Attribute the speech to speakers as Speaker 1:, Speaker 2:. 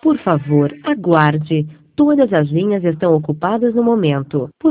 Speaker 1: Por favor, aguarde. Todas as linhas estão ocupadas no momento.